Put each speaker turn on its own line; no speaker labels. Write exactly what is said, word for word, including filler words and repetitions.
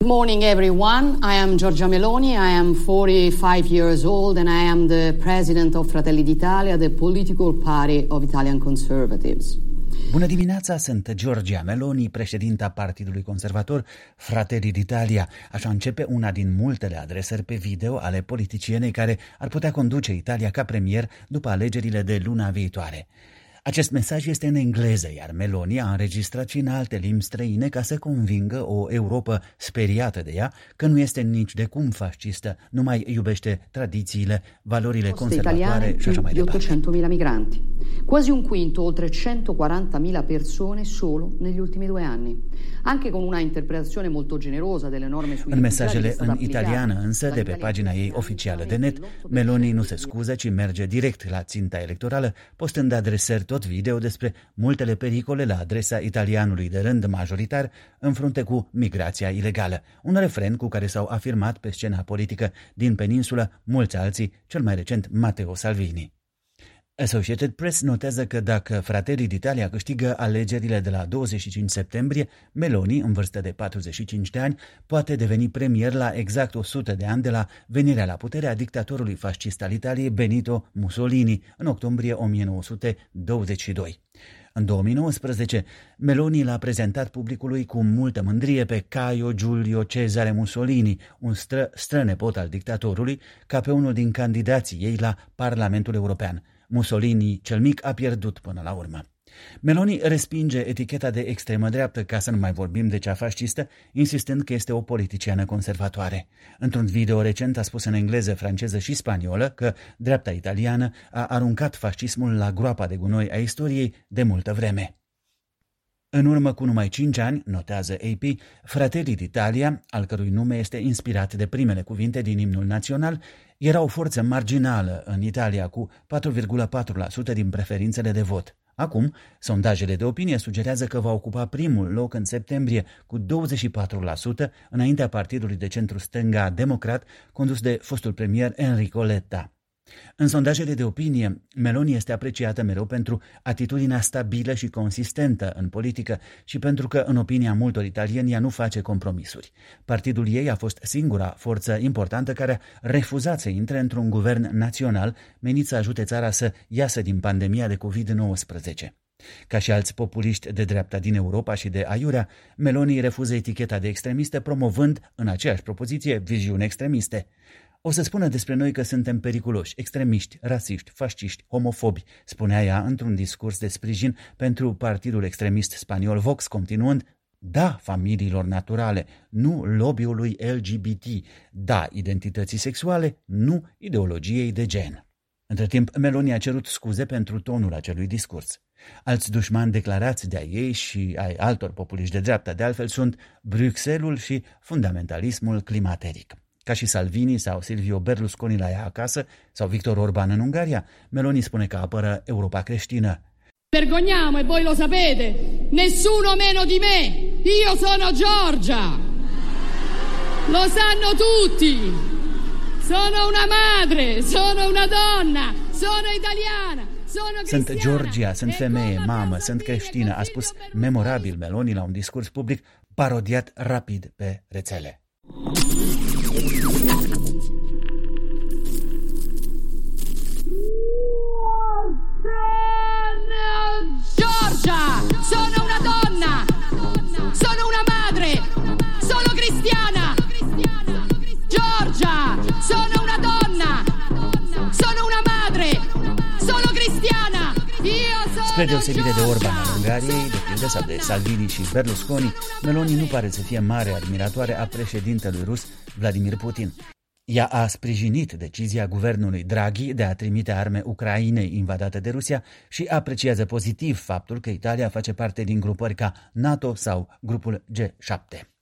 Good morning, everyone. I am Giorgia Meloni. I am forty-five years old and I am the president of Fratelli d'Italia, the political party of Italian conservatives.
Bună dimineața, sunt Giorgia Meloni, președinta Partidului Conservator Fratelli d'Italia. Așa începe una din multele adresări pe video ale politicienei care ar putea conduce Italia ca premier după alegerile de luna viitoare. Acest mesaj este în engleză, iar Meloni a înregistrat și în alte limbi străine ca să convingă o Europa speriată de ea că nu este nici de cum fascistă, nu mai iubește tradițiile, valorile conservatoare și așa mai departe.
ottocentomila migranti, quasi un quinto, oltre centoquarantamila persone solo negli ultimi due anni. Anche con una interpretazione molto generosa delle norme sui
În mesajele în italiană, însă, de pe pagina ei oficială de net, Meloni nu se scuză, ci merge direct la ținta electorală, postând adresări tot video despre multele pericole la adresa italianului de rând majoritar în frunte cu migrația ilegală, un refren cu care s-au afirmat pe scena politică din peninsulă mulți alții, cel mai recent Matteo Salvini. Associated Press notează că dacă Fratelli d'Italia câștigă alegerile de la douăzeci și cinci septembrie, Meloni, în vârstă de patruzeci și cinci de ani, poate deveni premier la exact o sută de ani de la venirea la putere a dictatorului fascist al Italiei Benito Mussolini în octombrie o mie nouă sute douăzeci și doi. În două mii nouăsprezece, Meloni l-a prezentat publicului cu multă mândrie pe Caio Giulio Cesare Mussolini, un stră, strănepot al dictatorului, ca pe unul din candidații ei la Parlamentul European. Mussolini cel mic a pierdut până la urmă. Meloni respinge eticheta de extremă dreaptă, ca să nu mai vorbim de cea fascistă, insistând că este o politiciană conservatoare. Într-un video recent a spus în engleză, franceză și spaniolă că dreapta italiană a aruncat fascismul la groapa de gunoi a istoriei de multă vreme. În urmă cu numai cinci ani, notează A P, Fratelli d'Italia, al cărui nume este inspirat de primele cuvinte din imnul național, era o forță marginală în Italia cu patru virgulă patru la sută din preferințele de vot. Acum, sondajele de opinie sugerează că va ocupa primul loc în septembrie cu douăzeci și patru la sută înaintea partidului de centru-stânga democrat condus de fostul premier Enrico Letta. În sondajele de opinie, Meloni este apreciată mereu pentru atitudinea stabilă și consistentă în politică și pentru că, în opinia multor italieni, ea nu face compromisuri. Partidul ei a fost singura forță importantă care a refuzat să intre într-un guvern național menit să ajute țara să iasă din pandemia de covid nouăsprezece. Ca și alți populiști de dreapta din Europa și de aiurea, Meloni refuză eticheta de extremistă, promovând, în aceeași propoziție, viziuni extremiste. O să spună despre noi că suntem periculoși, extremiști, rasiști, fasciști, homofobi, spunea ea într-un discurs de sprijin pentru partidul extremist spaniol Vox, continuând: da familiilor naturale, nu lobby-ului L G B T, da identității sexuale, nu ideologiei de gen. Între timp, Meloni a cerut scuze pentru tonul acelui discurs. Alți dușmani declarați de-a ei și ai altor populiști de dreapta, de altfel, sunt Bruxelles și fundamentalismul climateric. Ca și Salvini sau Silvio Berlusconi la ea acasă, sau Victor Orban în Ungaria, Meloni spune că apără Europa creștină.
Vergogniamo e voi lo sapete, nessuno meno di me, io sono Giorgia, lo sanno tutti, sono una madre, sono una donna, sono italiana.
Sunt Georgia, sunt femeie, mamă, sunt creștină, a spus memorabil Meloni la un discurs public parodiat rapid pe rețele.
Giorgia, sono una donna, sono una madre, sono cristiana. Giorgia, sono una donna, sono una madre, sono cristiana. Io sono
Spre deosebire de Orban al Ungariei, de pildă, sau de Salvini și Berlusconi, Meloni nu pare să fie mare admiratoare a președintelui rus Vladimir Putin. Ea a sprijinit decizia guvernului Draghi de a trimite arme Ucrainei invadate de Rusia și apreciază pozitiv faptul că Italia face parte din grupări ca NATO sau grupul G șapte.